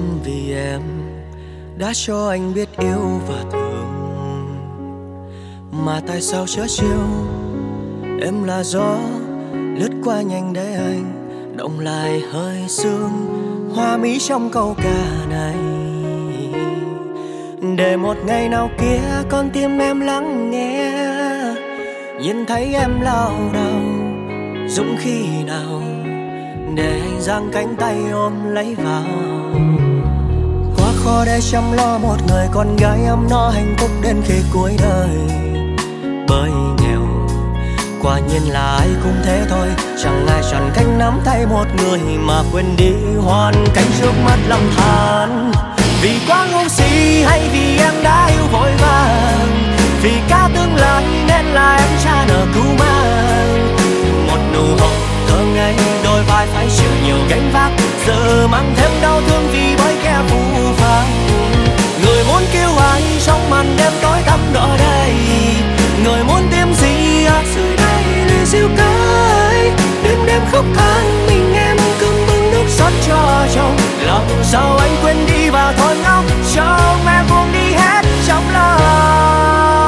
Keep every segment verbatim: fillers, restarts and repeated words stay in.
vì em đã cho anh biết yêu và thương, mà tại sao chớ chiều em là gió lướt qua nhanh để anh động lại hơi sương hoa mỹ trong câu ca này. Để một ngày nào kia con tim em lắng nghe, nhìn thấy em lao đao dũng khi nào để anh giang cánh tay ôm lấy vào. Quá khó để chăm lo một người con gái ấm no hạnh phúc đến khi cuối đời. Bởi nghèo quả nhiên là ai cũng thế thôi, chẳng ai chọn cách nắm tay một người mà quên đi hoàn cảnh trước mắt lầm than. Vì quá ngu si hay vì em đã yêu vội vàng, vì cả tương lai nên là em cha nợ cứu mang. Một nụ hôn thơ ngây đôi vai phải chịu nhiều gánh vác, giờ mang thêm đau thương vì bởi kẻ phũ phàng. Người muốn kêu ai trong màn đêm tối tăm đó đây, người muốn tìm gì ở dưới đây để dịu cay. Đêm đêm khóc than mình em cơm bưng nước xót cho chồng, lòng sao anh quên đi và thôi ngóc cho mẹ buông đi hết trong lòng.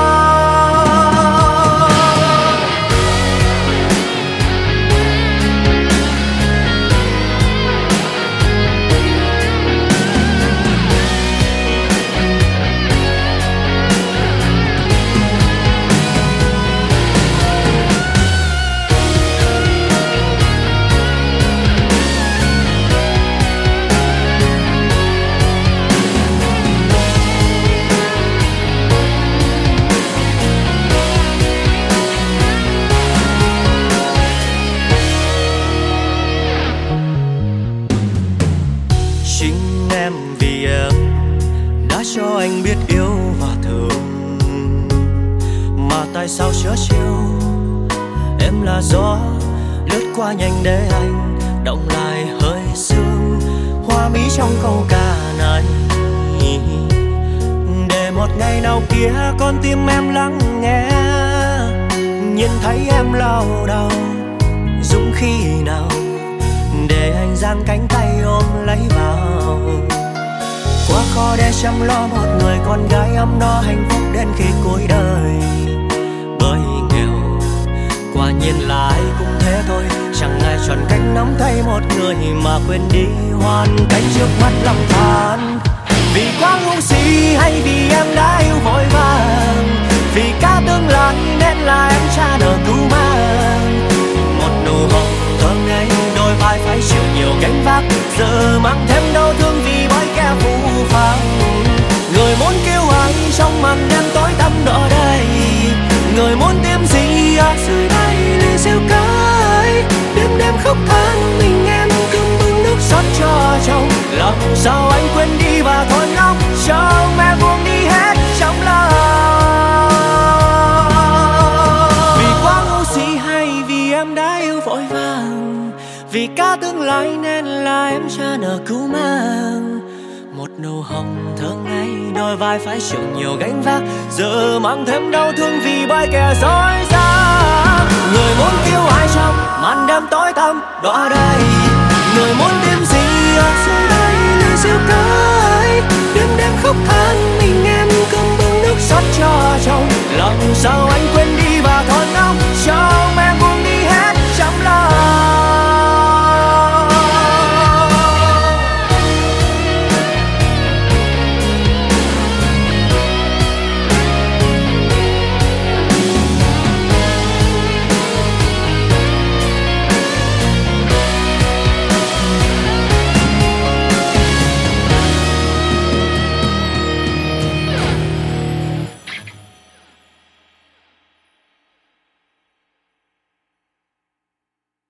Cho anh biết yêu và thương, mà tại sao chớ chiều em là gió lướt qua nhanh để anh động lại hơi sương hoa mỹ trong câu ca này. Để một ngày nào kia con tim em lắng nghe, nhìn thấy em lao đao dũng khi nào để anh giang cánh tay ôm lấy vào. Quá khó để chăm lo một người con gái ấm no hạnh phúc đến khi cuối đời. Bởi nghèo quả nhiên là ai cũng thế thôi, chẳng ai chọn cách nắm tay một người mà quên đi hoàn cảnh trước mắt lầm than. Vì quá ngu si hay vì em đã yêu vội vàng, vì cả tương lai nên là em cha nợ cứu mang. Một nụ hôn thơ ngây đôi vai phải chịu nhiều gánh vác, giờ mang thêm đau thương vì bởi kẻ phũ phàng. Người muốn kêu ai trong màn đêm tối tăm đó đây, người muốn tìm gì ở dưới đây để dịu cay. Đêm đêm khóc than mình em cơm bưng nước xót cho chồng, lòng sao anh quên đi và thôi ngóc cho mẹ buông đi hết trong lòng. Vì quá ngu si hay vì em đã yêu vội vàng, vì cả tương lai nên là em cha nợ cứu mang. Một nụ hồng thơ ngây đôi vai phải chịu nhiều gánh vác, giờ mang thêm đau thương vì bởi kẻ dối gian. Người muốn kêu ai trong màn đêm tối tăm đó đây, người muốn tìm gì